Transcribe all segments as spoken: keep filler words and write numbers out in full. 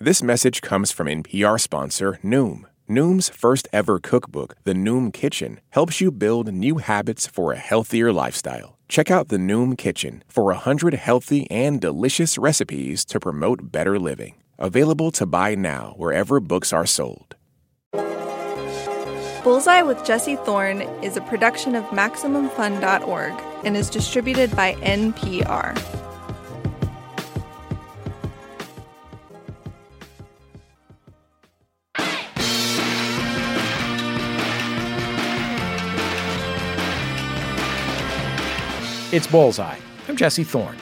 This message comes from N P R sponsor Noom. Noom's first ever cookbook, The Noom Kitchen, helps you build new habits for a healthier lifestyle. Check out The Noom Kitchen for one hundred healthy and delicious recipes to promote better living. Available to buy now wherever books are sold. Bullseye with Jesse Thorne is a production of Maximum Fun dot org and is distributed by N P R. It's Bullseye. I'm Jesse Thorne.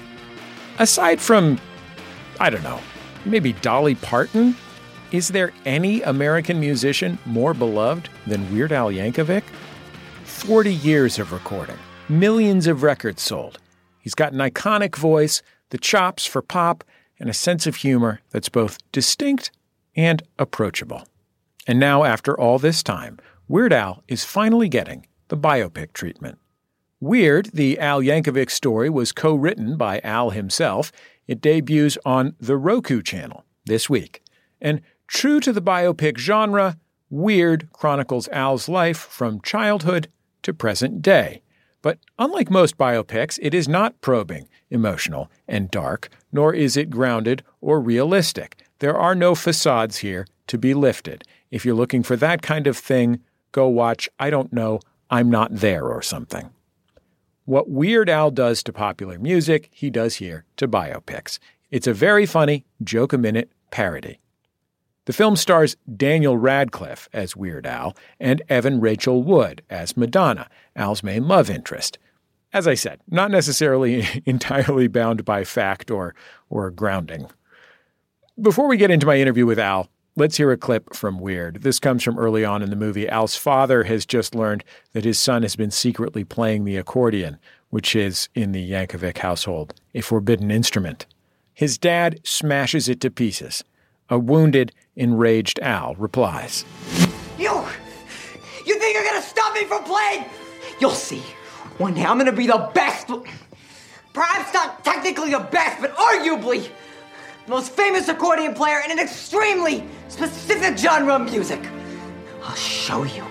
Aside from, I don't know, maybe Dolly Parton, is there any American musician more beloved than Weird Al Yankovic? Forty years of recording, millions of records sold. He's got an iconic voice, the chops for pop, and a sense of humor that's both distinct and approachable. And now, after all this time, Weird Al is finally getting the biopic treatment. Weird, the Al Yankovic story, was co-written by Al himself. It debuts on the Roku channel this week. And true to the biopic genre, Weird chronicles Al's life from childhood to present day. But unlike most biopics, it is not probing, emotional, and dark, nor is it grounded or realistic. There are no facades here to be lifted. If you're looking for that kind of thing, go watch, I don't know, I'm Not There or something. What Weird Al does to popular music, he does here to biopics. It's a very funny, joke-a-minute parody. The film stars Daniel Radcliffe as Weird Al and Evan Rachel Wood as Madonna, Al's main love interest. As I said, not necessarily entirely bound by fact or, or grounding. Before we get into my interview with Al, let's hear a clip from Weird. This comes from early on in the movie. Al's father has just learned that his son has been secretly playing the accordion, which is, in the Yankovic household, a forbidden instrument. His dad smashes it to pieces. A wounded, enraged Al replies, You! You think you're gonna stop me from playing? You'll see. One day I'm gonna be the best. Perhaps not technically the best, but arguably the most famous accordion player in an extremely specific genre of music. I'll show you.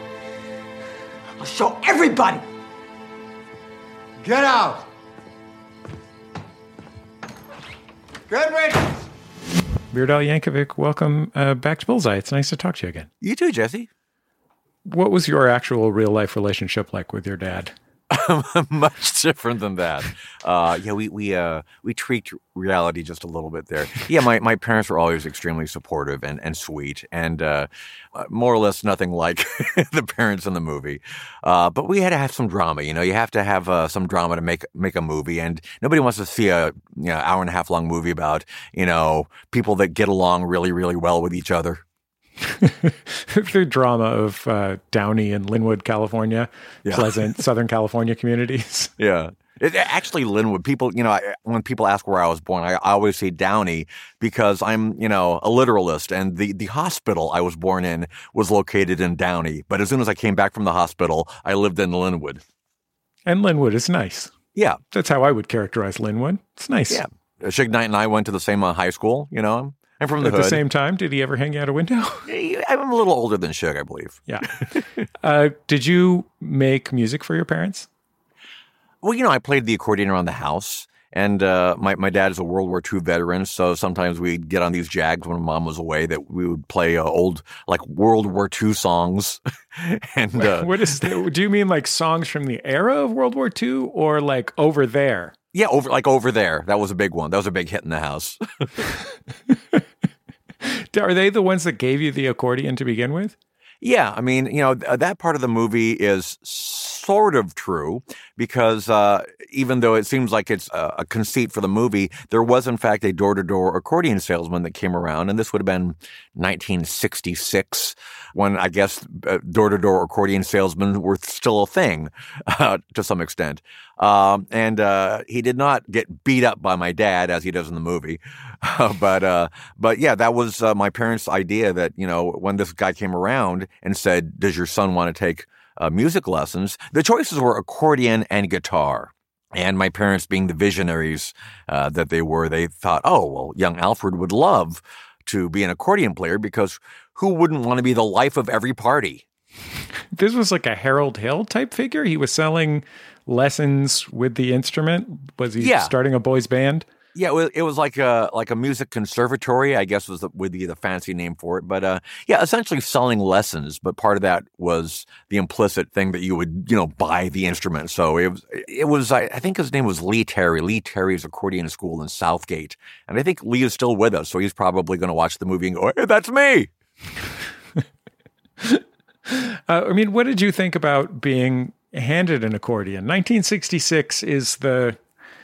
I'll show everybody. Get out! Get ready! Weird Al Yankovic, welcome uh, back to Bullseye. It's nice to talk to you again. You too, Jesse. What was your actual real-life relationship like with your dad? Much different than that. Uh, yeah, we we uh, we tweaked reality just a little bit there. Yeah, my, my parents were always extremely supportive and, and sweet, and uh, more or less nothing like the parents in the movie. Uh, but we had to have some drama. You know, you have to have uh, some drama to make make a movie, and nobody wants to see a you know, hour and a half long movie about you know people that get along really really well with each other. The drama of uh, Downey and Linwood, California, yeah. pleasant Southern California communities. Yeah. It, actually, Linwood, people, you know, I, when people ask where I was born, I, I always say Downey because I'm, you know, a literalist. And the, the hospital I was born in was located in Downey. But as soon as I came back from the hospital, I lived in Linwood. And Linwood is nice. Yeah. That's how I would characterize Linwood. It's nice. Yeah. Suge Knight and I went to the same uh, high school, you know. I'm from the At hood. the same time, did he ever hang you out a window? I'm a little older than Suge, I believe. Yeah. uh, did you make music for your parents? Well, you know, I played the accordion around the house. And uh, my, my dad is a World War Two veteran, so sometimes we'd get on these jags when mom was away that we would play uh, old, like, World War Two songs. and uh, What is that? Do you mean like songs from the era of World War Two or like over there? Yeah, over like over there. That was a big one. That was a big hit in the house. Are they the ones that gave you the accordion to begin with? Yeah, I mean, you know, th- that part of the movie is sort of true because uh, even though it seems like it's a, a conceit for the movie, there was, in fact, a door-to-door accordion salesman that came around, and this would have been nineteen sixty-six when, I guess, uh, door-to-door accordion salesmen were still a thing uh, to some extent. Um, and uh, he did not get beat up by my dad as he does in the movie. Uh, but, uh, but yeah, that was uh, my parents' idea that, you know, when this guy came around and said, does your son want to take uh, music lessons? The choices were accordion and guitar. And my parents, being the visionaries uh, that they were, they thought, oh, well, young Alfred would love to be an accordion player because who wouldn't want to be the life of every party? This was like a Harold Hill type figure? He was selling lessons with the instrument? Was he yeah. starting a boys' band? Yeah, it was, it was like a like a music conservatory, I guess was the, would be the fancy name for it. But uh, yeah, essentially selling lessons. But part of that was the implicit thing that you would, you know, buy the instrument. So it was, it was I, I think his name was Lee Terry. Lee Terry's accordion school in Southgate. And I think Lee is still with us. So he's probably going to watch the movie and go, hey, that's me. uh, I mean, what did you think about being handed an accordion? nineteen sixty-six is the...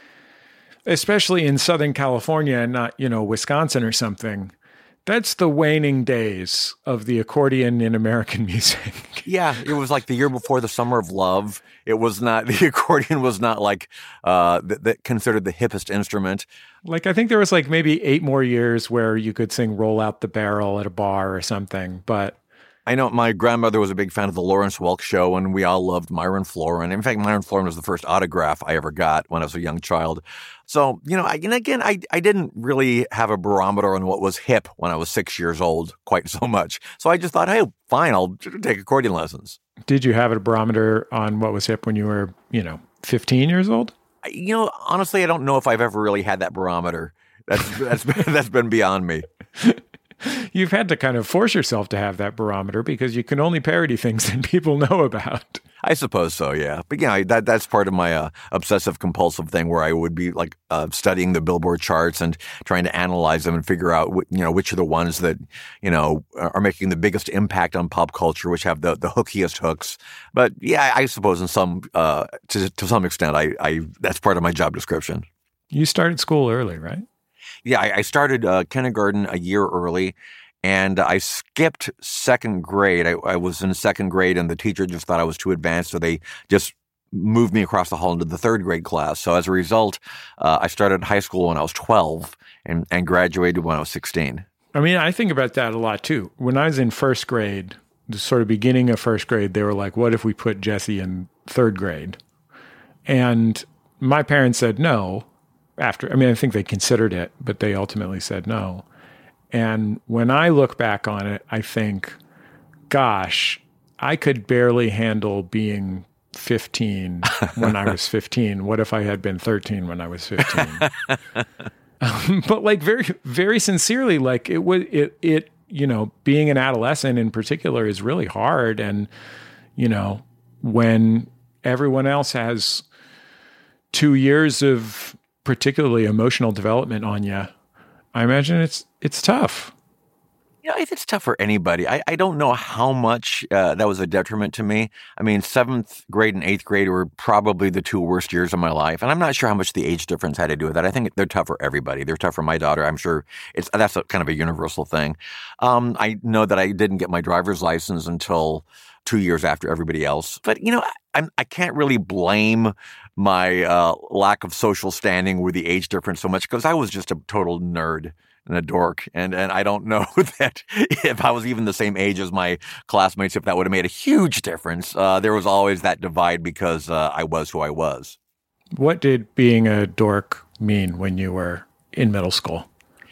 especially in Southern California and not, you know, Wisconsin or something, that's the waning days of the accordion in American music. Yeah, it was like the year before the Summer of Love. It was not, the accordion was not like, uh, th- th- considered the hippest instrument. Like, I think there was like maybe eight more years where you could sing Roll Out the Barrel at a bar or something, but... I know my grandmother was a big fan of the Lawrence Welk Show, and we all loved Myron Floren. In fact, Myron Floren was the first autograph I ever got when I was a young child. So, you know, I, and again, I, I didn't really have a barometer on what was hip when I was six years old quite so much. So I just thought, hey, fine, I'll take accordion lessons. Did you have a barometer on what was hip when you were, you know, fifteen years old? You know, honestly, I don't know if I've ever really had that barometer. That's that's that's been beyond me. You've had to kind of force yourself to have that barometer because you can only parody things that people know about. I suppose so, yeah. But yeah, that that's part of my uh, obsessive compulsive thing where I would be like uh, studying the Billboard charts and trying to analyze them and figure out wh- you know which are the ones that you know are making the biggest impact on pop culture, which have the the hookiest hooks. But yeah, I suppose in some uh, to to some extent, I, I that's part of my job description. You started school early, right? Yeah, I, I started uh, kindergarten a year early, and I skipped second grade. I, I was in second grade, and the teacher just thought I was too advanced, so they just moved me across the hall into the third grade class. So as a result, uh, I started high school when I was twelve and, and graduated when I was sixteen. I mean, I think about that a lot, too. When I was in first grade, the sort of beginning of first grade, they were like, what if we put Jesse in third grade? And my parents said no. After, I mean, I think they considered it, but they ultimately said no. And when I look back on it, I think, gosh, I could barely handle being fifteen when I was fifteen. What if I had been thirteen when I was fifteen? um, but like very, very sincerely, like it was, it, it, you know, being an adolescent in particular is really hard. And, you know, when everyone else has two years of particularly emotional development on you, I imagine it's it's tough. Yeah, it's tough for anybody. I, I don't know how much uh, that was a detriment to me. I mean, seventh grade and eighth grade were probably the two worst years of my life, and I'm not sure how much the age difference had to do with that. I think they're tough for everybody. They're tough for my daughter. I'm sure it's that's a, kind of a universal thing. Um, I know that I didn't get my driver's license until two years after everybody else. But, you know, I, I can't really blame my uh, lack of social standing with the age difference so much because I was just a total nerd and a dork. And, and I don't know that if I was even the same age as my classmates, if that would have made a huge difference. Uh, there was always that divide because uh, I was who I was. What did being a dork mean when you were in middle school?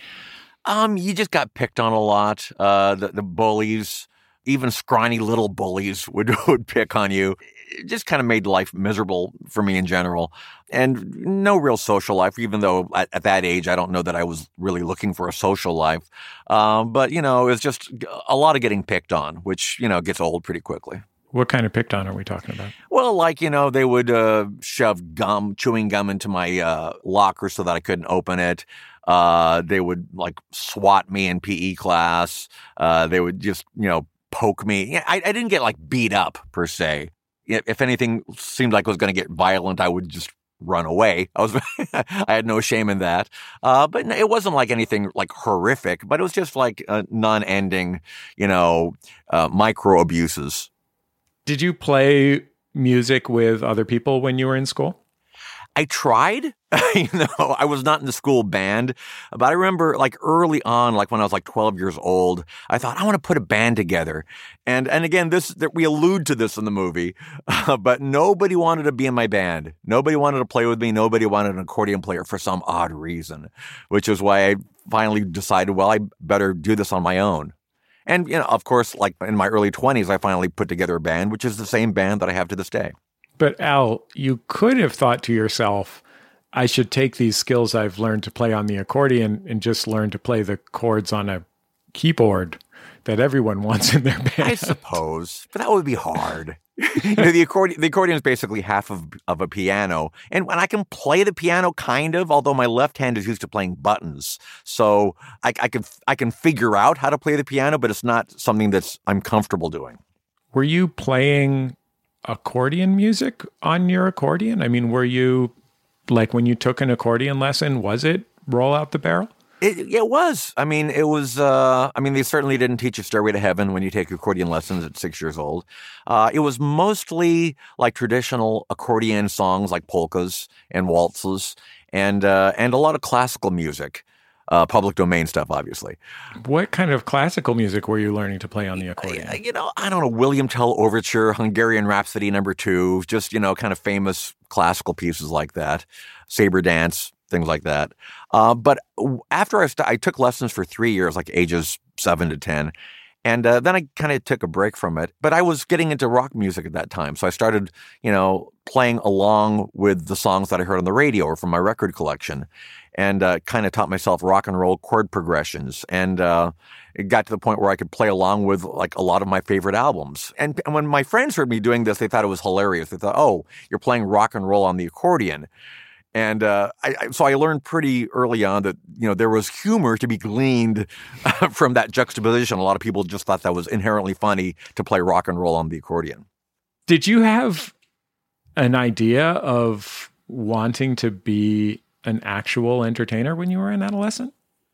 Um, you just got picked on a lot. Uh, the, the bullies, even scrawny little bullies would, would pick on you. It just kind of made life miserable for me in general. And no real social life, even though at, at that age, I don't know that I was really looking for a social life. Um, but, you know, it was just a lot of getting picked on, which, you know, gets old pretty quickly. What kind of picked on are we talking about? Well, like, you know, they would uh, shove gum, chewing gum into my uh, locker so that I couldn't open it. Uh, they would, like, swat me in P E class. Uh, they would just, you know, poke me. I, I didn't get, like, beat up, per se. If anything seemed like it was going to get violent, I would just run away. I was, I had no shame in that. Uh, but it wasn't like anything like horrific, but it was just like uh, non-ending, you know, uh, micro abuses. Did you play music with other people when you were in school? I tried. you know, I was not in the school band, but I remember like early on, like when I was like twelve years old, I thought I want to put a band together. And and again, this that we allude to this in the movie, uh, but nobody wanted to be in my band. Nobody wanted to play with me. Nobody wanted an accordion player for some odd reason, which is why I finally decided, well, I better do this on my own. And, you know, of course, like in my early twenties, I finally put together a band, which is the same band that I have to this day. But Al, you could have thought to yourself, I should take these skills I've learned to play on the accordion and just learn to play the chords on a keyboard that everyone wants in their band. I suppose, but that would be hard. you know, the accordion, the accordion is basically half of, of a piano. And when I can play the piano, kind of, although my left hand is used to playing buttons. So I, I, can, I can figure out how to play the piano, but it's not something that's I'm comfortable doing. Were you playing accordion music on your accordion? I mean, were you, like when you took an accordion lesson, was it Roll Out the Barrel? It, it was. I mean, it was, uh, I mean, they certainly didn't teach you Stairway to Heaven when you take accordion lessons at six years old. Uh, it was mostly like traditional accordion songs like polkas and waltzes and, uh, and a lot of classical music. Uh, public domain stuff, obviously. What kind of classical music were you learning to play on the accordion? You know, I don't know, William Tell Overture, Hungarian Rhapsody number two, just, you know, kind of famous classical pieces like that, Saber Dance, things like that. Uh, but after I, st- I took lessons for three years, like ages seven to ten, and uh, then I kind of took a break from it. But I was getting into rock music at that time, so I started, you know, playing along with the songs that I heard on the radio or from my record collection. And uh, kind of taught myself rock and roll chord progressions. And uh, it got to the point where I could play along with like a lot of my favorite albums. And, and when my friends heard me doing this, they thought it was hilarious. They thought, oh, you're playing rock and roll on the accordion. And uh, I, I, so I learned pretty early on that, you know, there was humor to be gleaned from that juxtaposition. A lot of people just thought that was inherently funny to play rock and roll on the accordion. Did you have an idea of wanting to be an actual entertainer when you were an adolescent?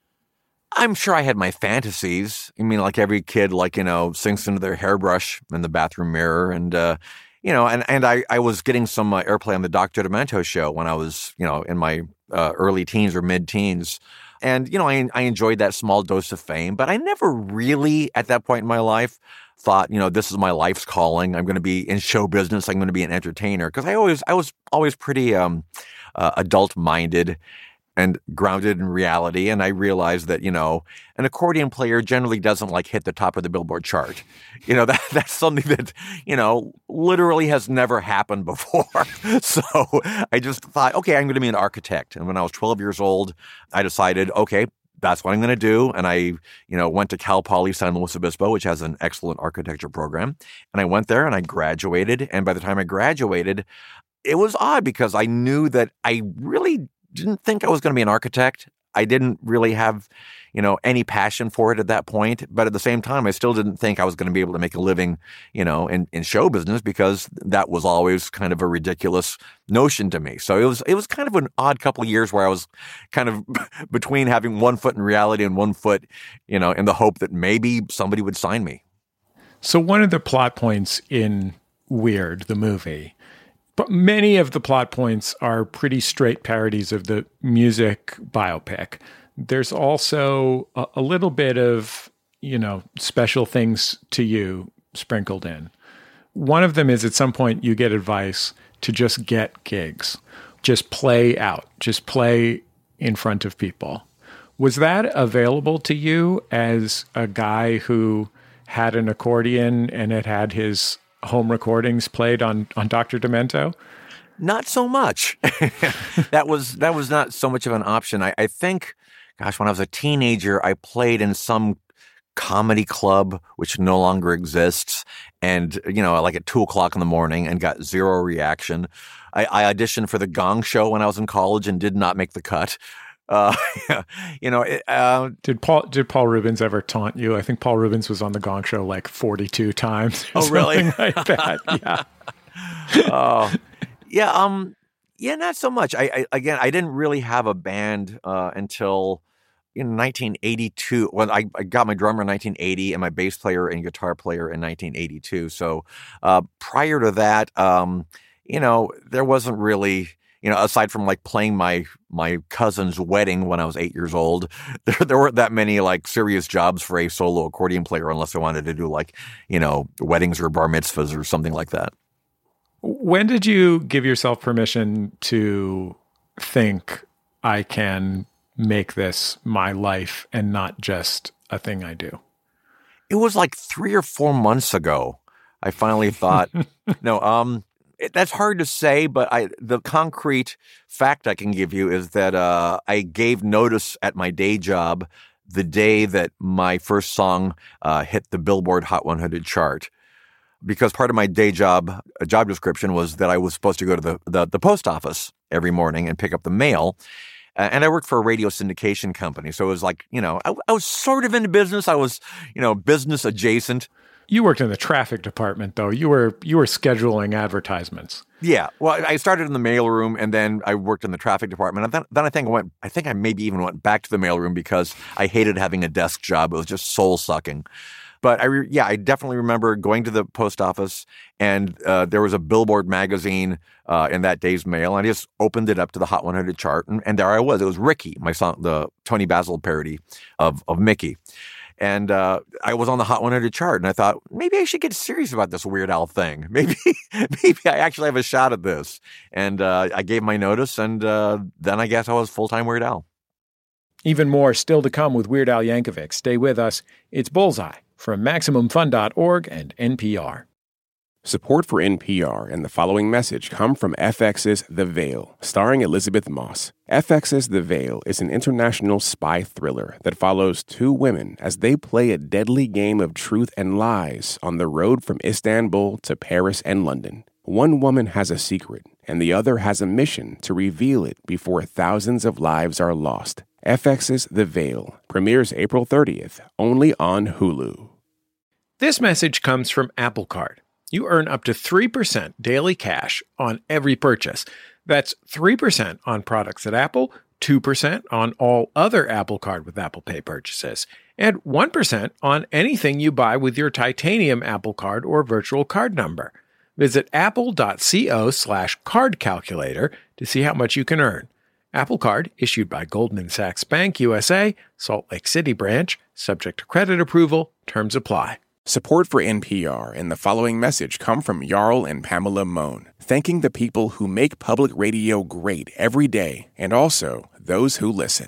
I'm sure I had my fantasies. I mean, like every kid, like, you know, sinks into their hairbrush in the bathroom mirror. And, uh, you know, and, and I, I was getting some uh, airplay on the Doctor Demento show when I was, you know, in my uh, early teens or mid-teens. And, you know, I, I enjoyed that small dose of fame, but I never really, at that point in my life, thought, you know, this is my life's calling. I'm going to be in show business. I'm going to be an entertainer. Because I always, I was always pretty um, uh, adult-minded and grounded in reality. And I realized that, you know, an accordion player generally doesn't like hit the top of the Billboard chart. You know, that that's something that, you know, literally has never happened before. So I just thought, okay, I'm going to be an architect. And when I was twelve years old, I decided, okay, that's what I'm going to do. And I, you know, went to Cal Poly San Luis Obispo, which has an excellent architecture program. And I went there and I graduated. And by the time I graduated, it was odd because I knew that I really didn't think I was going to be an architect. I didn't really have, you know, any passion for it at that point. But at the same time, I still didn't think I was going to be able to make a living, you know, in, in show business because that was always kind of a ridiculous notion to me. So it was it was kind of an odd couple of years where I was kind of between having one foot in reality and one foot, you know, in the hope that maybe somebody would sign me. So one of the plot points in Weird, the movie, but many of the plot points are pretty straight parodies of the music biopic. There's also a, a little bit of, you know, special things to you sprinkled in. One of them is at some point you get advice to just get gigs, just play out, just play in front of people. Was that available to you as a guy who had an accordion and had had his home recordings played on, on Doctor Demento? Not so much. that was that was not so much of an option. I, I think, gosh, when I was a teenager, I played in some comedy club, which no longer exists, and, you know, like at two o'clock in the morning and got zero reaction. I, I auditioned for the Gong Show when I was in college and did not make the cut. Uh, you know, it, uh, did Paul did Paul Rubens ever taunt you? I think Paul Rubens was on the Gong Show like forty-two times. Oh, really? Like that. Yeah. Oh, yeah. Um, yeah, not so much. I, I again, I didn't really have a band uh, until in nineteen eighty-two. When I, I got my drummer in nineteen eighty and my bass player and guitar player in nineteen eighty-two. So uh, prior to that, um, you know, there wasn't really. you know, aside from like playing my my cousin's wedding when I was eight years old, there, there weren't that many like serious jobs for a solo accordion player unless I wanted to do like, you know, weddings or bar mitzvahs or something like that. When did you give yourself permission to think I can make this my life and not just a thing I do? It was like three or four months ago. I finally thought, no, um, it, that's hard to say, but I the concrete fact I can give you is that uh, I gave notice at my day job the day that my first song uh, hit the Billboard Hot one hundred chart. Because part of my day job, a job description, was that I was supposed to go to the, the, the post office every morning and pick up the mail. Uh, and I worked for a radio syndication company. So it was like, you know, I, I was sort of into business. I was, you know, business adjacent. You worked in the traffic department, though. You were you were scheduling advertisements. Yeah. Well, I started in the mailroom, and then I worked in the traffic department. And then, then I think I went. I think I maybe even went back to the mailroom because I hated having a desk job. It was just soul sucking. But I, re- yeah, I definitely remember going to the post office, and uh, there was a Billboard magazine uh, in that day's mail, and I just opened it up to the Hot one hundred chart, and, and there I was. It was Ricky, my song, the Tony Basil parody of of Mickey, and uh, I was on the Hot one hundred chart, and I thought maybe I should get serious about this Weird Al thing. Maybe, maybe I actually have a shot at this. And uh, I gave my notice, and uh, then I guess I was full time Weird Al. Even more still to come with Weird Al Yankovic. Stay with us. It's Bullseye from Maximum Fun dot org and N P R. Support for N P R and the following message come from F X's The Veil, starring Elizabeth Moss. F X's The Veil is an international spy thriller that follows two women as they play a deadly game of truth and lies on the road from Istanbul to Paris and London. One woman has a secret, and the other has a mission to reveal it before thousands of lives are lost. F X's The Veil premieres April thirtieth, only on Hulu. This message comes from Apple Card. You earn up to three percent daily cash on every purchase. That's three percent on products at Apple, two percent on all other Apple Card with Apple Pay purchases, and one percent on anything you buy with your titanium Apple Card or virtual card number. Visit apple.co slash card calculator to see how much you can earn. Apple Card, issued by Goldman Sachs Bank U S A, Salt Lake City branch, subject to credit approval, terms apply. Support for N P R and the following message come from Jarl and Pamela Mohn, thanking the people who make public radio great every day and also those who listen.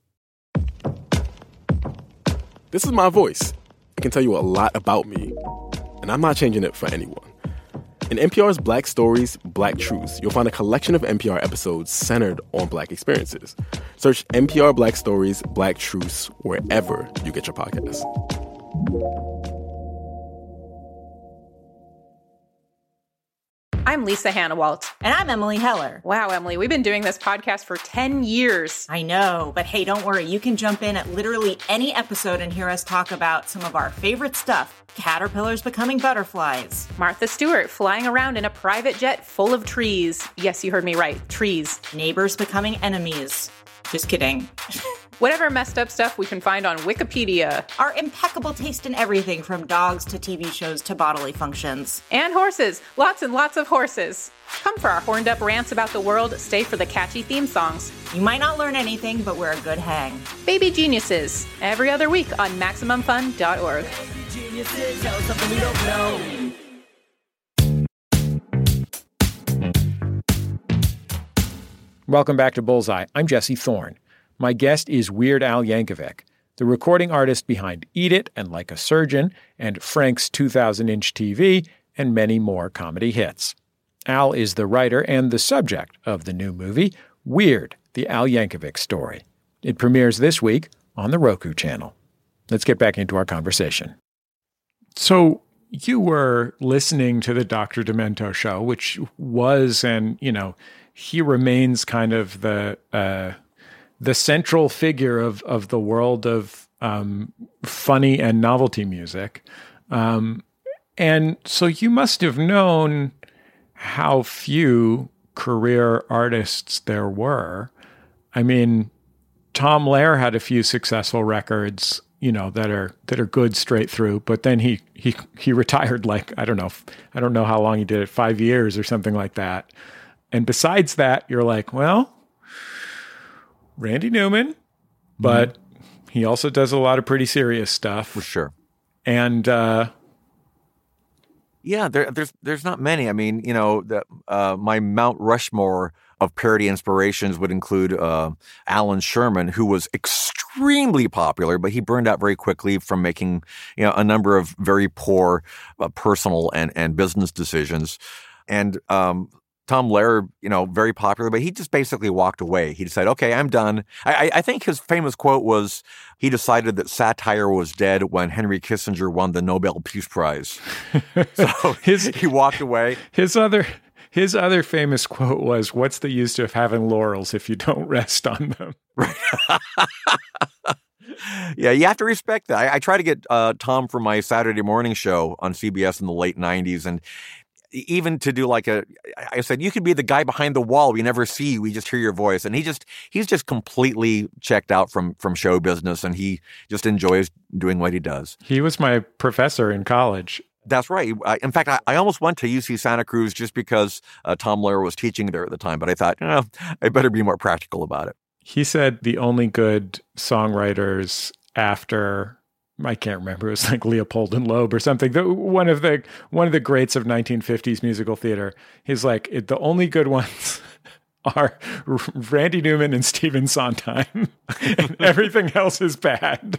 This is my voice. It can tell you a lot about me, and I'm not changing it for anyone. In N P R's Black Stories, Black Truths, you'll find a collection of N P R episodes centered on Black experiences. Search N P R Black Stories, Black Truths wherever you get your podcasts. I'm Lisa Hannawalt. And I'm Emily Heller. Wow, Emily, we've been doing this podcast for ten years. I know, but hey, don't worry. You can jump in at literally any episode and hear us talk about some of our favorite stuff. Caterpillars becoming butterflies. Martha Stewart flying around in a private jet full of trees. Yes, you heard me right. Trees. Neighbors becoming enemies. Just kidding. Whatever messed up stuff we can find on Wikipedia. Our impeccable taste in everything from dogs to T V shows to bodily functions. And horses. Lots and lots of horses. Come for our horned up rants about the world. Stay for the catchy theme songs. You might not learn anything, but we're a good hang. Baby Geniuses. Every other week on Maximum Fun dot org. Welcome back to Bullseye. I'm Jesse Thorne. My guest is Weird Al Yankovic, the recording artist behind Eat It and Like a Surgeon and Frank's two thousand inch T V and many more comedy hits. Al is the writer and the subject of the new movie, Weird, the Al Yankovic Story. It premieres this week on the Roku channel. Let's get back into our conversation. So you were listening to the Doctor Demento show, which was, and, you know, he remains kind of the uh, the central figure of of the world of um, funny and novelty music. Um, and so you must have known how few career artists there were. I mean, Tom Lehrer had a few successful records, you know, that are that are good straight through, but then he he he retired like, I don't know, I don't know how long he did it, five years or something like that. And besides that, you're like, well, Randy Newman, but mm-hmm. he also does a lot of pretty serious stuff. For sure. And, uh, yeah, there, there's there's not many. I mean, you know, the, uh, my Mount Rushmore of parody inspirations would include uh, Alan Sherman, who was extremely popular, but he burned out very quickly from making, you know, a number of very poor uh, personal and, and business decisions. And um, Tom Lehrer, you know, very popular, but he just basically walked away. He decided, okay, I'm done. I, I think his famous quote was, he decided that satire was dead when Henry Kissinger won the Nobel Peace Prize. So his, he walked away. His other... His other famous quote was, what's the use of having laurels if you don't rest on them? Right. Yeah, you have to respect that. I, I try to get uh, Tom for my Saturday morning show on C B S in the late nineties. And even to do like a, I said, you could be the guy behind the wall. We never see you. We just hear your voice. And he just, he's just completely checked out from, from show business. And he just enjoys doing what he does. He was my professor in college. That's right. In fact, I, I almost went to U C Santa Cruz just because uh, Tom Lehrer was teaching there at the time. But I thought, oh, I better be more practical about it. He said the only good songwriters after, I can't remember, it was like Leopold and Loeb or something. The, one of the one of the greats of nineteen fifties musical theater. He's like, it, the only good ones are Randy Newman and Stephen Sondheim. And everything else is bad.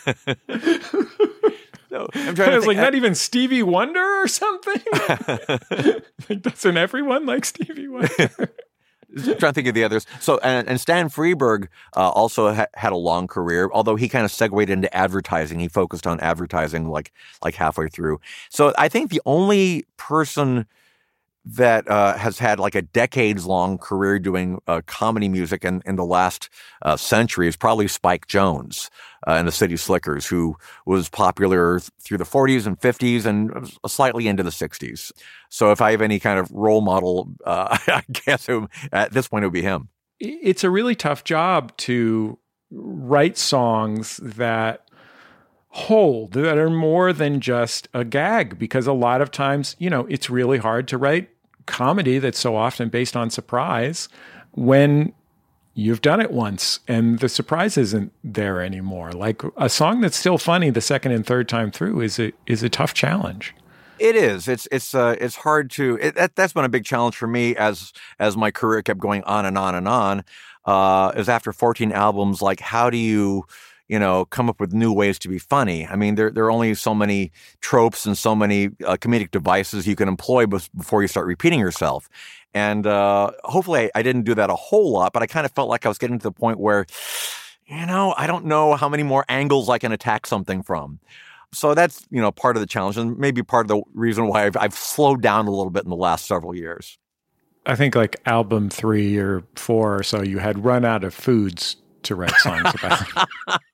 No, I'm trying I was to like, think, not even Stevie Wonder or something? Like, doesn't everyone like Stevie Wonder? I'm trying to think of the others. So, and, and Stan Freberg uh, also ha- had a long career, although he kind of segued into advertising. He focused on advertising like like halfway through. So I think the only person that uh, has had like a decades-long career doing uh, comedy music in, in the last uh, century is probably Spike Jonze uh, and the City Slickers, who was popular th- through the forties and fifties and slightly into the sixties. So if I have any kind of role model, uh, I guess it, at this point it would be him. It's a really tough job to write songs that hold, that are more than just a gag, because a lot of times, you know, it's really hard to write comedy that's so often based on surprise when you've done it once and the surprise isn't there anymore. Like a song that's still funny the second and third time through is a is a tough challenge. It is. It's it's uh, it's hard to. It, that, that's been a big challenge for me as as my career kept going on and on and on. Uh, is after fourteen albums, like how do you, you know, come up with new ways to be funny? I mean, there there are only so many tropes and so many uh, comedic devices you can employ before you start repeating yourself. And uh, hopefully, I, I didn't do that a whole lot, but I kind of felt like I was getting to the point where, you know, I don't know how many more angles I can attack something from. So that's, you know, part of the challenge and maybe part of the reason why I've, I've slowed down a little bit in the last several years. I think like album three or four or so, you had run out of foods to write songs about.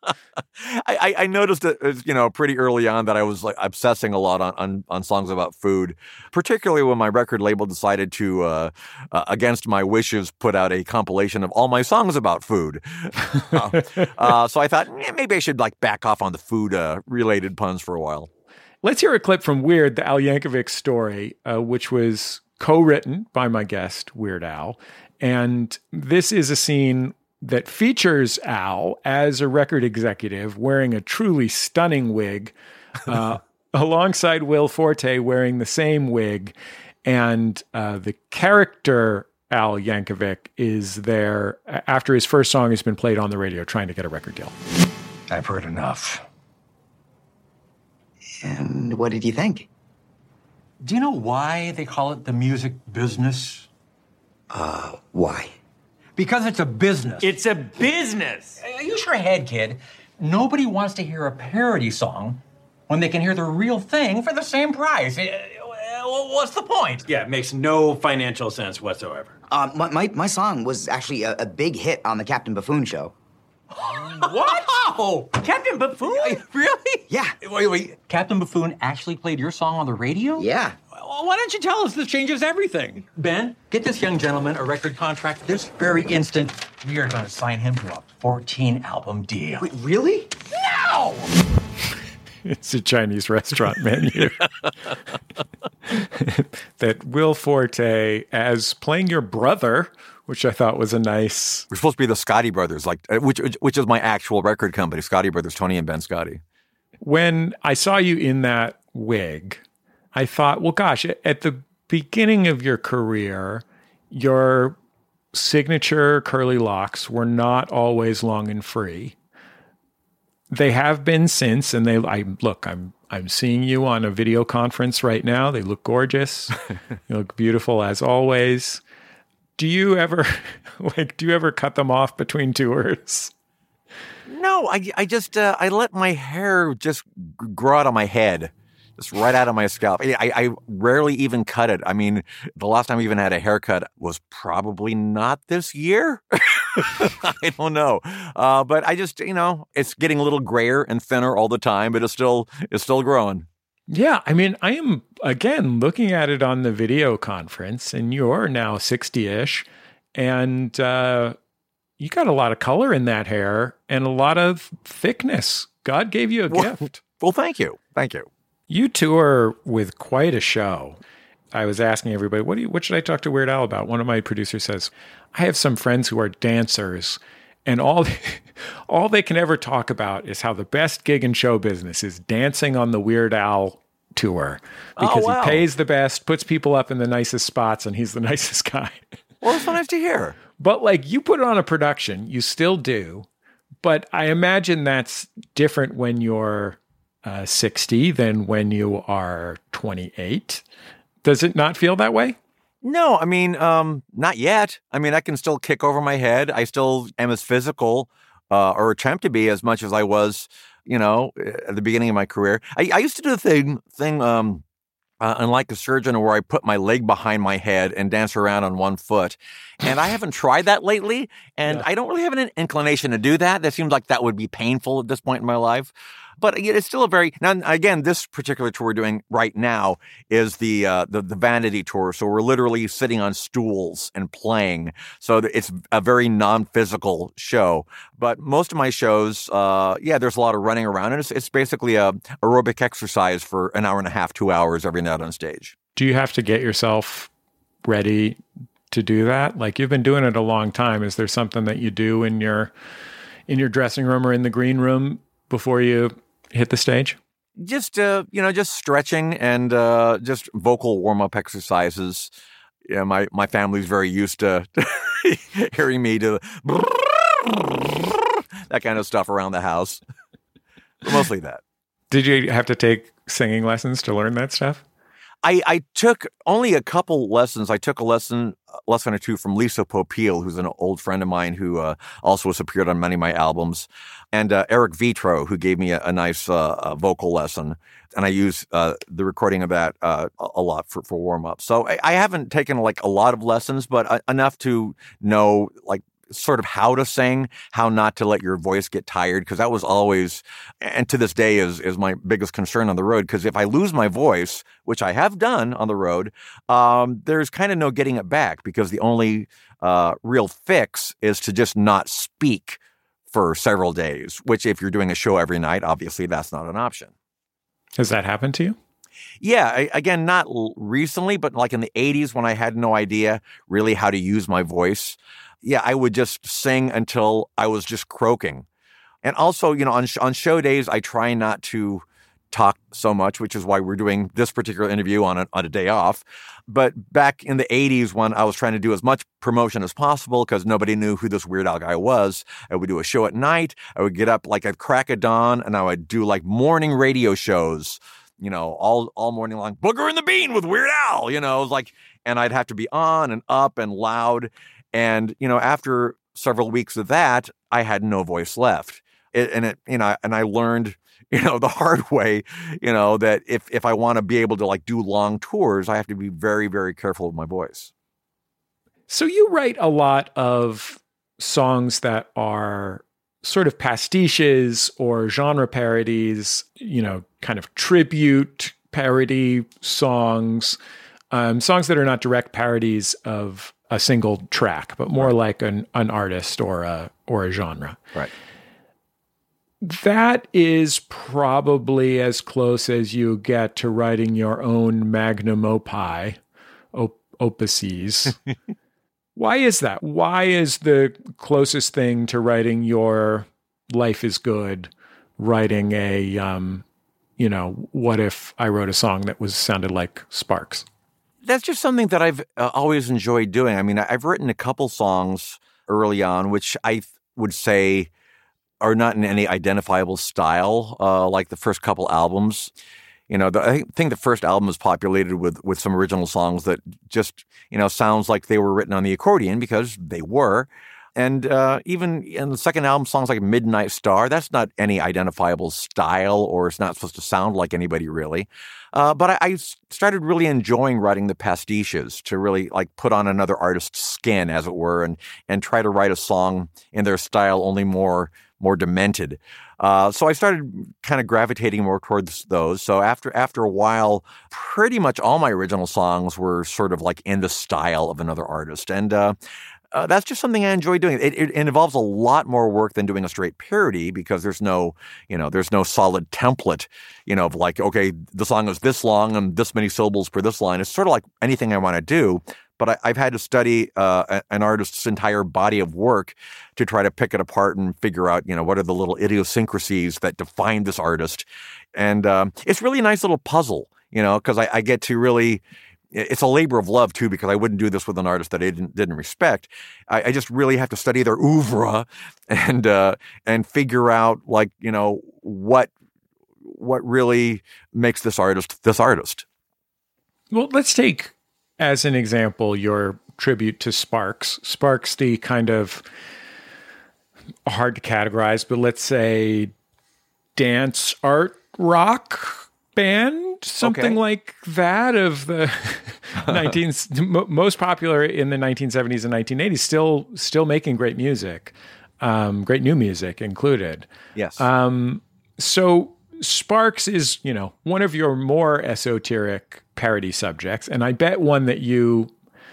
I, I noticed that, you know, pretty early on that I was like obsessing a lot on, on, on songs about food, particularly when my record label decided to, uh, uh, against my wishes, put out a compilation of all my songs about food. uh, uh, so I thought eh, maybe I should like back off on the food uh, related puns for a while. Let's hear a clip from Weird, the Al Yankovic story, uh, which was co-written by my guest, Weird Al. And this is a scene that features Al as a record executive wearing a truly stunning wig, uh, alongside Will Forte wearing the same wig. And uh, the character Al Yankovic is there after his first song has been played on the radio trying to get a record deal. I've heard enough. And what did you think? Do you know why they call it the music business? Uh, why? Because it's a business. It's a business! Use your head, kid. Nobody wants to hear a parody song when they can hear the real thing for the same price. What's the point? Yeah, it makes no financial sense whatsoever. Uh, my, my, my song was actually a, a big hit on the Captain Buffoon show. What? Oh, Captain Buffoon? Really? Yeah. Wait, wait. Captain Buffoon actually played your song on the radio? Yeah. Well, why don't you tell us? This changes everything. Ben, get this young gentleman a record contract this very instant. We are going to sign him to a fourteen album deal. Wait, really? No! It's a Chinese restaurant menu. That Will Forte as playing your brother, which I thought was a nice... We're supposed to be the Scotti brothers, like which which is my actual record company, Scotti Brothers, Tony and Ben Scotti. When I saw you in that wig, I thought, well, gosh, at the beginning of your career, your signature curly locks were not always long and free. They have been since, and they. I look. I'm. I'm seeing you on a video conference right now. They look gorgeous. You look beautiful as always. Do you ever, like, do you ever cut them off between tours? No, I. I just. Uh, I let my hair just grow out of my head, just right out of my scalp. I, I rarely even cut it. I mean, the last time I even had a haircut was probably not this year. I don't know. Uh, but I just, you know, it's getting a little grayer and thinner all the time, but it's still, it's still growing. Yeah. I mean, I am, again, looking at it on the video conference, and you're now sixty-ish, and uh, you got a lot of color in that hair and a lot of thickness. God gave you a well, gift. Well, thank you. Thank you. You tour with quite a show. I was asking everybody, what do you, what should I talk to Weird Al about? One of my producers says, I have some friends who are dancers, and all, all they can ever talk about is how the best gig in show business is dancing on the Weird Al tour, because oh, wow. he pays the best, puts people up in the nicest spots, and he's the nicest guy. Well, that's so nice to hear. But like, you put on a production, you still do, but I imagine that's different when you're uh, sixty than when you are twenty-eight. Does it not feel that way? No, I mean, um, not yet. I mean, I can still kick over my head. I still am as physical, uh, or attempt to be as much as I was, you know, at the beginning of my career. I, I used to do the thing, thing, um, uh, unlike a surgeon, where I put my leg behind my head and dance around on one foot. And I haven't tried that lately. And yeah. I don't really have an inclination to do that. That seems like that would be painful at this point in my life. But it's still a very, now again, this particular tour we're doing right now is the, uh, the, the Vanity tour. So we're literally sitting on stools and playing. So it's a very non-physical show. But most of my shows, uh, yeah, there's a lot of running around, and it's, it's basically a aerobic exercise for an hour and a half, two hours every night on stage. Do you have to get yourself ready to do that? Like, you've been doing it a long time. Is there something that you do in your, in your dressing room or in the green room before you hit the stage? Just, uh, you know, just stretching and uh, just vocal warm-up exercises. Yeah, my, my family's very used to hearing me do that kind of stuff around the house. But mostly that. Did you have to take singing lessons to learn that stuff? I, I took only a couple lessons. I took a lesson, lesson or two from Lisa Popeil, who's an old friend of mine who uh, also has appeared on many of my albums, and uh, Eric Vitro, who gave me a, a nice uh, a vocal lesson. And I use uh, the recording of that uh, a lot for, for warm-up. So I, I haven't taken like a lot of lessons, but uh, enough to know like sort of how to sing, how not to let your voice get tired, because that was always, and to this day is is my biggest concern on the road, because if I lose my voice, which I have done on the road, um, there's kind of no getting it back, because the only uh, real fix is to just not speak for several days, which if you're doing a show every night, obviously that's not an option. Has that happened to you? Yeah, I, again, not l- recently, but like in the eighties when I had no idea really how to use my voice. Yeah, I would just sing until I was just croaking. And also, you know, on sh- on show days, I try not to talk so much, which is why we're doing this particular interview on a, on a day off. But back in the eighties, when I was trying to do as much promotion as possible because nobody knew who this Weird Al guy was, I would do a show at night. I would get up like at crack of dawn, and I would do like morning radio shows, you know, all all morning long. Booger and the Bean with Weird Al, you know, it was like, and I'd have to be on and up and loud. And, you know, after several weeks of that, I had no voice left. It, and it, you know, and I learned, you know, the hard way, you know, that if, if I want to be able to like do long tours, I have to be very, very careful with my voice. So you write a lot of songs that are sort of pastiches or genre parodies, you know, kind of tribute parody songs, um, songs that are not direct parodies of a single track, but more right. like an, an artist or a, or a genre. Right. that is probably as close as you get to writing your own magnum opus, op- opuses. Why is that? Why is the closest thing to writing your life is good, writing a, um, you know, what if I wrote a song that was sounded like Sparks? That's just something that I've uh, always enjoyed doing. I mean, I've written a couple songs early on, which I th- would say are not in any identifiable style, uh, like the first couple albums. You know, the, I think the first album was populated with, with some original songs that just, you know, sounds like they were written on the accordion because they were. And uh, even in the second album, songs like Midnight Star, that's not any identifiable style, or it's not supposed to sound like anybody really. Uh, but I, I started really enjoying writing the pastiches, to really like put on another artist's skin, as it were, and and try to write a song in their style, only more more demented. Uh, so I started kind of gravitating more towards those. So after after a while, pretty much all my original songs were sort of like in the style of another artist. And uh, uh, that's just something I enjoy doing. It, it, it involves a lot more work than doing a straight parody, because there's no, you know, there's no solid template, you know, of like, okay, the song is this long and this many syllables per this line. It's sort of like anything I want to do. But I, I've had to study uh, an artist's entire body of work to try to pick it apart and figure out, you know, what are the little idiosyncrasies that define this artist. And um, it's really a nice little puzzle, you know, because I, I get to really, it's a labor of love too, because I wouldn't do this with an artist that I didn't, didn't respect. I, I just really have to study their oeuvre and uh, and figure out, like, you know, what what really makes this artist this artist. Well, let's take as an example your tribute to Sparks. Sparks, the kind of hard to categorize, but let's say dance art rock band, something okay. like that, of the nineteen most popular in the nineteen seventies and nineteen eighties, still still making great music, um, great new music included. Yes. Um, so Sparks is, you know, one of your more esoteric parody subjects, and I bet one that you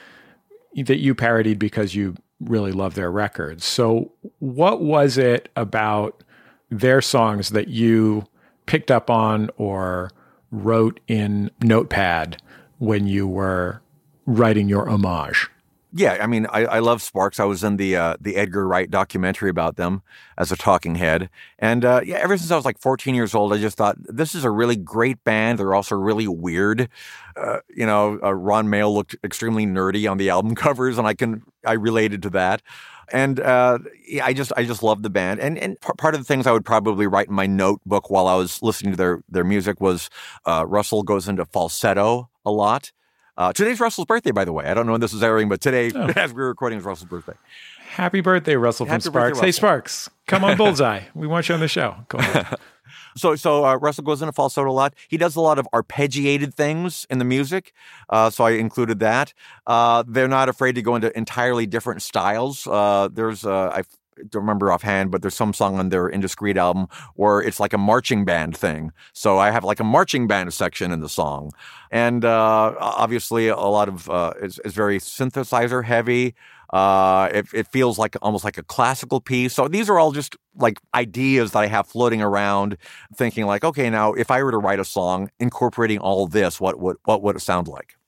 that you parodied because you really love their records. So what was it about their songs that you picked up on or wrote in Notepad when you were writing your homage? Yeah, I mean, I, I love Sparks. I was in the uh, the Edgar Wright documentary about them as a talking head. And uh, yeah, ever since I was like fourteen years old, I just thought, this is a really great band. They're also really weird. Uh, you know, uh, Ron Mael looked extremely nerdy on the album covers, and I can I related to that. And uh, yeah, I just I just loved the band. And and p- part of the things I would probably write in my notebook while I was listening to their their music was uh, Russell goes into falsetto a lot. Uh, today's Russell's birthday, by the way. I don't know when this is airing, but today, oh. as we're recording, is Russell's birthday. Happy birthday, Russell Happy from birthday, Sparks. Russell. Hey, Sparks, come on Bullseye. We want you on the show. Go ahead. so so uh, Russell goes into falsetto a lot. He does a lot of arpeggiated things in the music, uh, so I included that. Uh, they're not afraid to go into entirely different styles. Uh, there's, uh, I don't remember offhand, but there's some song on their Indiscreet album where it's like a marching band thing. So I have like a marching band section in the song. And uh, obviously a lot of, uh, it's, it's very synthesizer heavy. Uh, it, it feels like almost like a classical piece. So these are all just like ideas that I have floating around, thinking like, okay, now if I were to write a song incorporating all of this, what would, what would it sound like?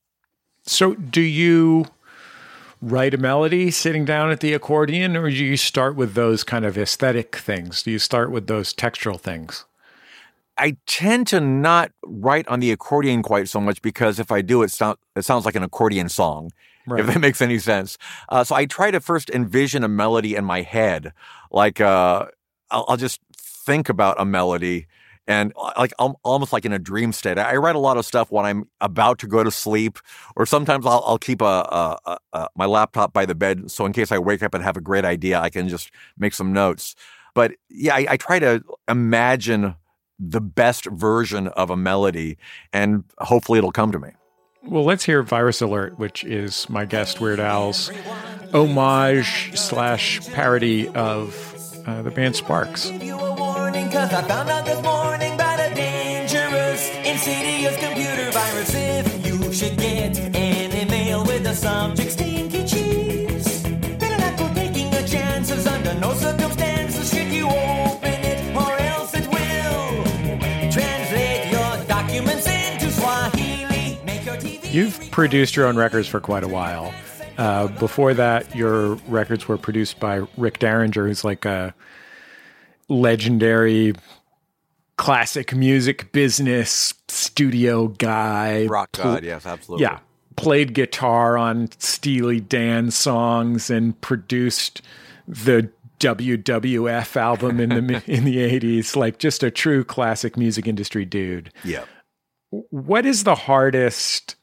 So do you write a melody sitting down at the accordion, or do you start with those kind of aesthetic things? Do you start with those textural things? I tend to not write on the accordion quite so much, because if I do, it, sound, it sounds like an accordion song, right, if that makes any sense. Uh, so I try to first envision a melody in my head. Like uh, I'll, I'll just think about a melody, and like almost like in a dream state. I write a lot of stuff when I'm about to go to sleep, or sometimes I'll, I'll keep a, a, a, a my laptop by the bed, so in case I wake up and have a great idea, I can just make some notes. But yeah, I, I try to imagine the best version of a melody, and hopefully it'll come to me. Well, let's hear Virus Alert, which is my guest Weird Al's homage slash parody of uh, the band Sparks. Cause I found out this morning about a dangerous, insidious computer virus. If you should get any mail with the subject stinky cheese, better not go taking a chance, under no circumstances should you open it. You've produced your own records for quite a while. Uh, before that, your records were produced by Rick Derringer, who's like a legendary classic music business studio guy. Rock god, yes, absolutely. Yeah. Played guitar on Steely Dan songs and produced the W W F album in the in the eighties. Like just a true classic music industry dude. Yeah. What is the hardest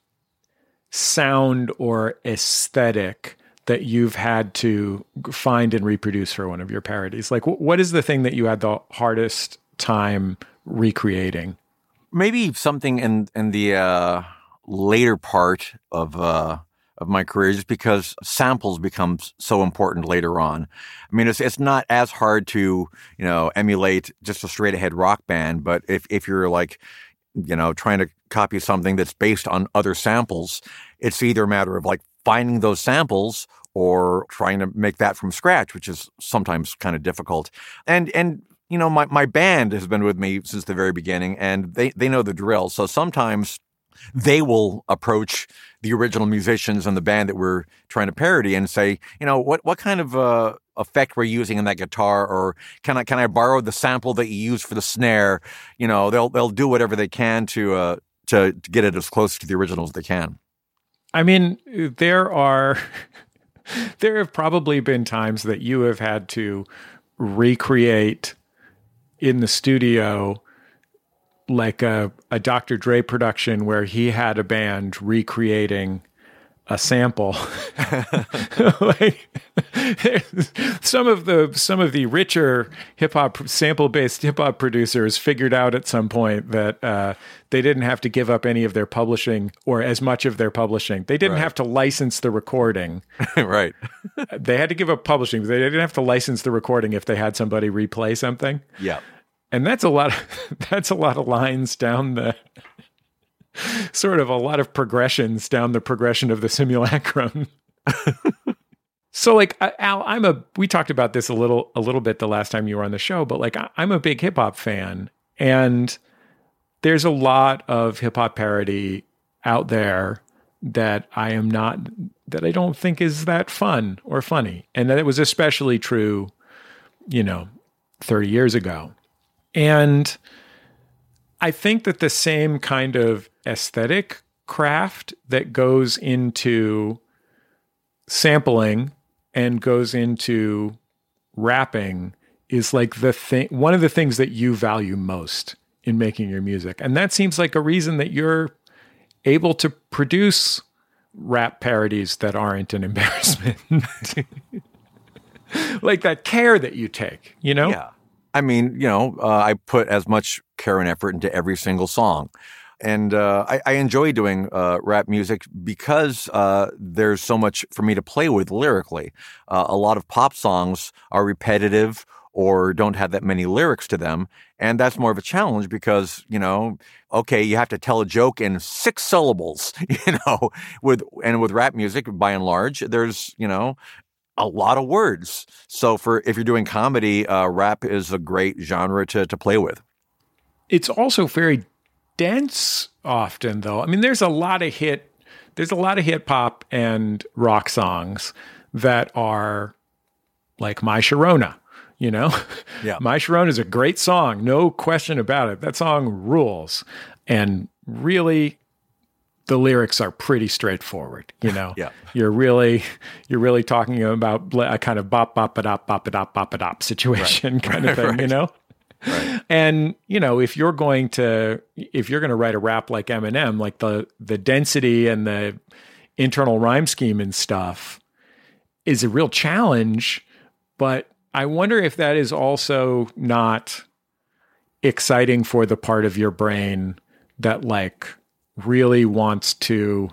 sound or aesthetic that you've had to find and reproduce for one of your parodies? Like, what is the thing that you had the hardest time recreating? Maybe something in in the uh, later part of uh, of my career, just because samples become so important later on. I mean, it's it's not as hard to, you know, emulate just a straight ahead rock band, but if if you're like, you know, trying to copy something that's based on other samples, it's either a matter of like finding those samples or trying to make that from scratch, which is sometimes kind of difficult. And, and, you know, my, my band has been with me since the very beginning, and they, they know the drill. So sometimes they will approach the original musicians in the band that we're trying to parody and say, you know, what, what kind of, uh, effect we're using in that guitar, or can I, can I borrow the sample that you use for the snare? You know, they'll, they'll do whatever they can to, uh, to, to get it as close to the original as they can. I mean, there are, there have probably been times that you have had to recreate in the studio like a, a Doctor Dre production where he had a band recreating a sample. Like, some of the some of the richer hip hop sample based hip hop producers figured out at some point that uh, they didn't have to give up any of their publishing or as much of their publishing. They didn't Right. have to license the recording. Right. They had to give up publishing, but they didn't have to license the recording if they had somebody replay something. Yeah. And that's a lot of, that's a lot of lines down the sort of a lot of progressions down the progression of the simulacrum. So like, Al, I'm a, we talked about this a little, a little bit the last time you were on the show, but like, I'm a big hip hop fan, and there's a lot of hip hop parody out there that I am not, that I don't think is that fun or funny. And that it was especially true, you know, thirty years ago. And I think that the same kind of aesthetic craft that goes into sampling and goes into rapping is like the thing, one of the things that you value most in making your music. And that seems like a reason that you're able to produce rap parodies that aren't an embarrassment. Like that care that you take, you know? Yeah. I mean, you know, uh, I put as much care and effort into every single song. And uh, I, I enjoy doing uh, rap music because uh, there's so much for me to play with lyrically. Uh, a lot of pop songs are repetitive or don't have that many lyrics to them. And that's more of a challenge because, you know, okay, you have to tell a joke in six syllables, you know, with and with rap music, by and large, there's, you know, a lot of words. So for if you're doing comedy, uh, rap is a great genre to to play with. It's also very dense often, though. I mean, there's a lot of hit, there's a lot of hip hop and rock songs that are like My Sharona, you know? Yeah. My Sharona is a great song, no question about it. That song rules. And really, the lyrics are pretty straightforward, you know? Yeah. You're really, you're really talking about a kind of bop, bop, a dop, bop, a dop, bop, a dop situation Right. kind of thing, Right. you know? Right. And, you know, if you're going to, if you're going to write a rap like Eminem, like the, the density and the internal rhyme scheme and stuff is a real challenge, but I wonder if that is also not exciting for the part of your brain that like really wants to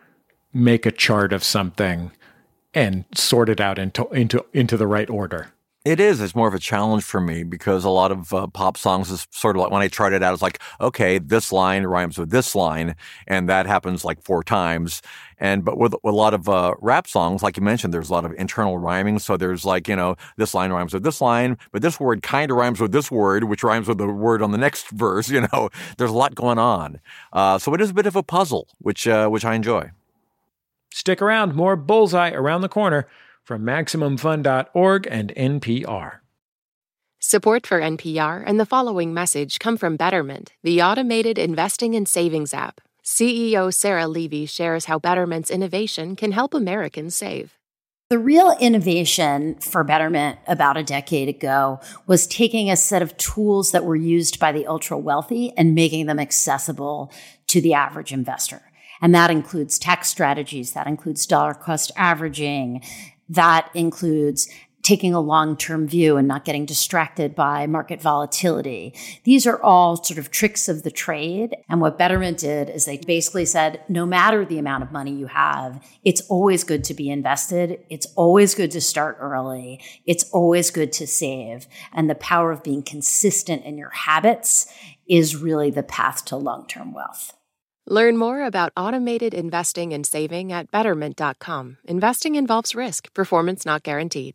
make a chart of something and sort it out into, into, into the right order. It is. It's more of a challenge for me because a lot of uh, pop songs is sort of like when I tried it out, it's like, okay, this line rhymes with this line, and that happens like four times. And but with, with a lot of uh, rap songs, like you mentioned, there's a lot of internal rhyming. So there's like, you know, this line rhymes with this line, but this word kind of rhymes with this word, which rhymes with the word on the next verse. You know, there's a lot going on. Uh, so it is a bit of a puzzle, which uh, which I enjoy. Stick around. More Bullseye around the corner from Maximum Fun dot org and N P R. Support for N P R and the following message come from Betterment, the automated investing and savings app. C E O Sarah Levy shares how Betterment's innovation can help Americans save. The real innovation for Betterment about a decade ago was taking a set of tools that were used by the ultra-wealthy and making them accessible to the average investor. And that includes tax strategies, that includes dollar cost averaging, that includes taking a long-term view and not getting distracted by market volatility. These are all sort of tricks of the trade. And what Betterment did is they basically said, no matter the amount of money you have, it's always good to be invested. It's always good to start early. It's always good to save. And the power of being consistent in your habits is really the path to long-term wealth. Learn more about automated investing and saving at betterment dot com. Investing involves risk. Performance not guaranteed.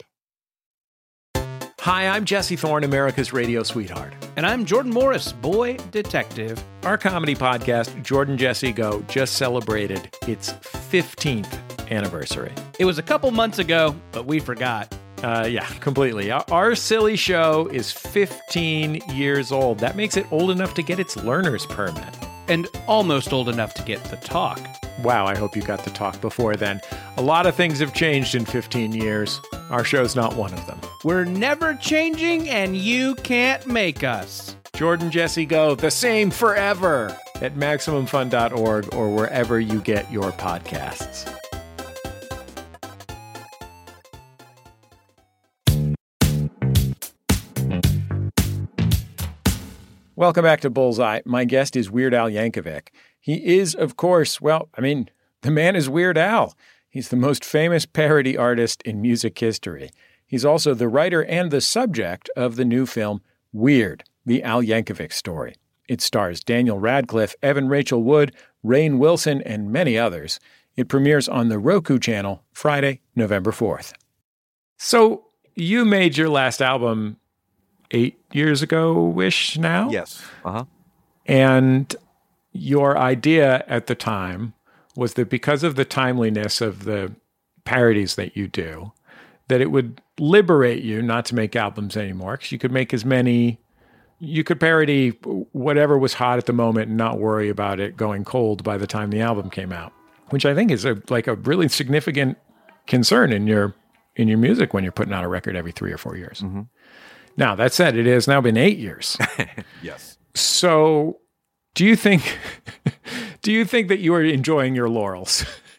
Hi, I'm Jesse Thorne, America's radio sweetheart. And I'm Jordan Morris, boy detective. Our comedy podcast, Jordan Jesse Go, just celebrated its fifteenth anniversary. It was a couple months ago, but we forgot. Uh, yeah, completely. Our, our silly show is fifteen years old. That makes it old enough to get its learner's permit. And almost old enough to get the talk. Wow, I hope you got the talk before then. A lot of things have changed in fifteen years. Our show's not one of them. We're never changing, and you can't make us. Jordan Jesse Go, the same forever at Maximum Fun dot org or wherever you get your podcasts. Welcome back to Bullseye. My guest is Weird Al Yankovic. He is, of course, well, I mean, the man is Weird Al. He's the most famous parody artist in music history. He's also the writer and the subject of the new film Weird, the Al Yankovic Story. It stars Daniel Radcliffe, Evan Rachel Wood, Rainn Wilson, and many others. It premieres on the Roku channel Friday, November fourth. So you made your last album eight years ago-ish now? Yes. Uh-huh. And your idea at the time was that because of the timeliness of the parodies that you do, that it would liberate you not to make albums anymore, because you could make as many, you could parody whatever was hot at the moment and not worry about it going cold by the time the album came out, which I think is a, like a really significant concern in your in your music when you're putting out a record every three or four years. Mm-hmm. Now, that said, it has now been eight years. Yes. So do you think do you think that you are enjoying your laurels?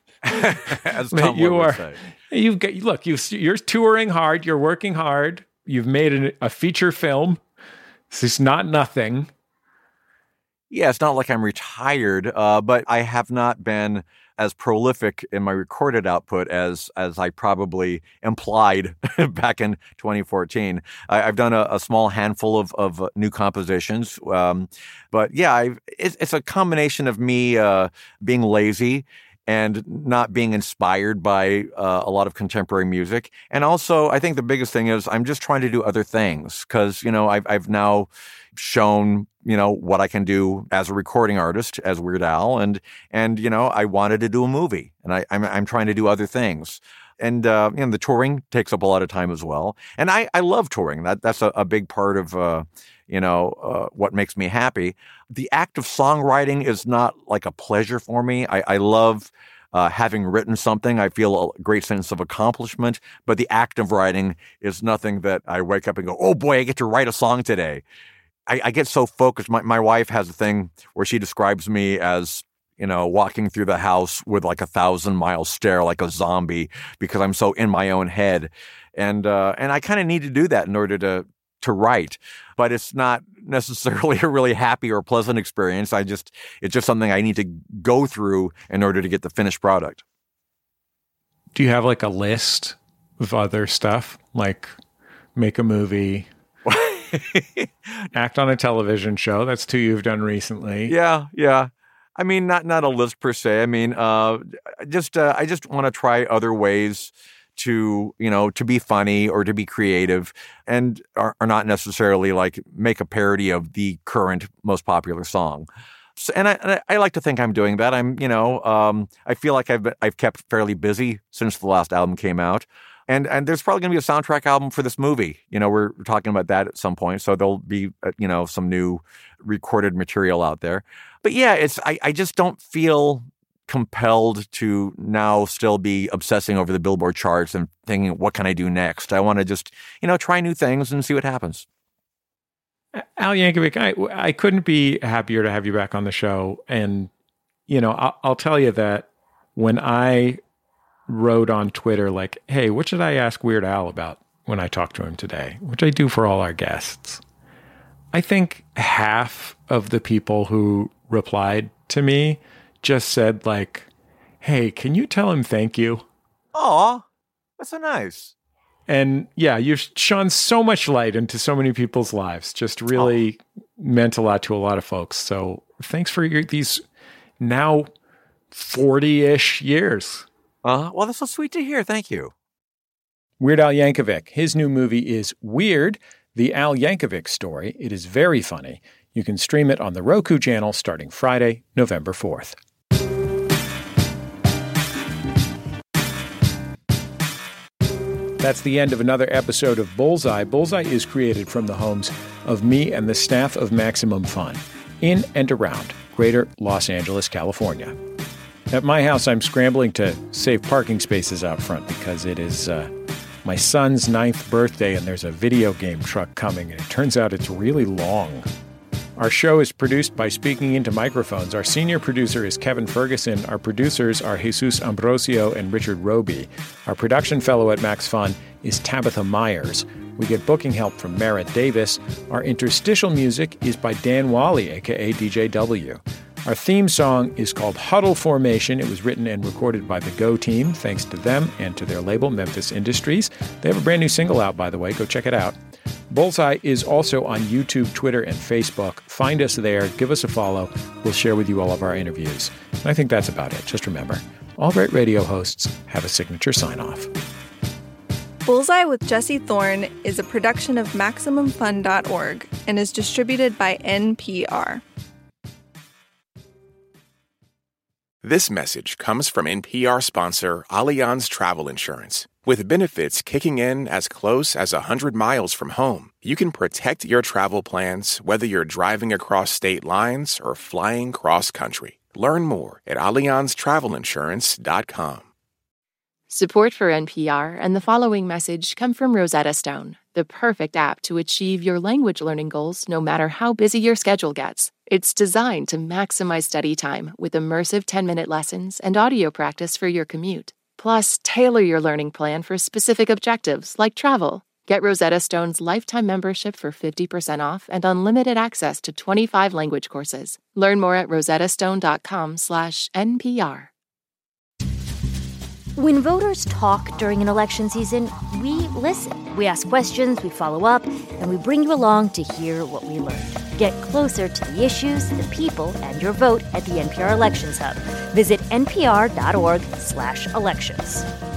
As Tom you would are, say. You've got, look, you've, you're touring hard. You're working hard. You've made an, a feature film. This is not nothing. Yeah, it's not like I'm retired, uh, but I have not been as prolific in my recorded output as as I probably implied back in twenty fourteen. I, I've done a, a small handful of, of uh, new compositions, um, but yeah, I've, it's, it's a combination of me uh, being lazy and not being inspired by uh, a lot of contemporary music. And also, I think the biggest thing is I'm just trying to do other things because, you know, I've, I've now shown, you know, what I can do as a recording artist, as Weird Al. And, and you know, I wanted to do a movie and I, I'm, I'm trying to do other things. And, uh, you know, the touring takes up a lot of time as well. And I, I love touring. That That's a, a big part of, uh, you know, uh, what makes me happy. The act of songwriting is not like a pleasure for me. I, I love uh, having written something. I feel a great sense of accomplishment. But the act of writing is nothing that I wake up and go, oh boy, I get to write a song today. I, I get so focused. My, my wife has a thing where she describes me as, you know, walking through the house with like a thousand mile stare, like a zombie, because I'm so in my own head. And, uh, and I kind of need to do that in order to, to write, but it's not necessarily a really happy or pleasant experience. I just, it's just something I need to go through in order to get the finished product. Do you have like a list of other stuff? Like make a movie, act on a television show. That's two you've done recently. Yeah, yeah. I mean, not not a list per se. I mean, uh, just uh, I just want to try other ways to, you know, to be funny or to be creative, and are, are not necessarily like make a parody of the current most popular song. So, and I, and I like to think I'm doing that. I'm, you know, um, I feel like I've been, I've kept fairly busy since the last album came out. And and there's probably going to be a soundtrack album for this movie. You know, we're talking about that at some point. So there'll be, uh, you know, some new recorded material out there. But yeah, it's I, I just don't feel compelled to now still be obsessing over the Billboard charts and thinking, what can I do next? I want to just, you know, try new things and see what happens. Al Yankovic, I, I couldn't be happier to have you back on the show. And, you know, I'll, I'll tell you that when I wrote on Twitter, like, hey, what should I ask Weird Al about when I talk to him today, which I do for all our guests, I think half of the people who replied to me just said, like, hey, can you tell him thank you? Aw, that's so nice. And yeah, you've shone so much light into so many people's lives, just really oh. meant a lot to a lot of folks. So thanks for your, these now forty-ish years. Uh, well, that's so sweet to hear. Thank you. Weird Al Yankovic. His new movie is Weird, The Al Yankovic Story. It is very funny. You can stream it on the Roku channel starting Friday, November fourth. That's the end of another episode of Bullseye. Bullseye is created from the homes of me and the staff of Maximum Fun in and around Greater Los Angeles, California. At my house, I'm scrambling to save parking spaces out front because it is uh, my son's ninth birthday and there's a video game truck coming, and it turns out it's really long. Our show is produced by Speaking Into Microphones. Our senior producer is Kevin Ferguson. Our producers are Jesus Ambrosio and Richard Roby. Our production fellow at Max Fun is Tabitha Myers. We get booking help from Merritt Davis. Our interstitial music is by Dan Wally, a k a. D J W. Our theme song is called Huddle Formation. It was written and recorded by the Go Team, thanks to them and to their label, Memphis Industries. They have a brand new single out, by the way. Go check it out. Bullseye is also on YouTube, Twitter, and Facebook. Find us there. Give us a follow. We'll share with you all of our interviews. And I think that's about it. Just remember, all great radio hosts have a signature sign-off. Bullseye with Jesse Thorne is a production of Maximum Fun dot org and is distributed by N P R. This message comes from N P R sponsor Allianz Travel Insurance. With benefits kicking in as close as one hundred miles from home, you can protect your travel plans whether you're driving across state lines or flying cross-country. Learn more at allianz travel insurance dot com. Support for N P R and the following message come from Rosetta Stone, the perfect app to achieve your language learning goals no matter how busy your schedule gets. It's designed to maximize study time with immersive ten-minute lessons and audio practice for your commute. Plus, tailor your learning plan for specific objectives like travel. Get Rosetta Stone's lifetime membership for fifty percent off and unlimited access to twenty-five language courses. Learn more at rosettastone.com slash NPR. When voters talk during an election season, we listen. We ask questions, we follow up, and we bring you along to hear what we learned. Get closer to the issues, the people, and your vote at the N P R Elections Hub. Visit npr.org slash elections.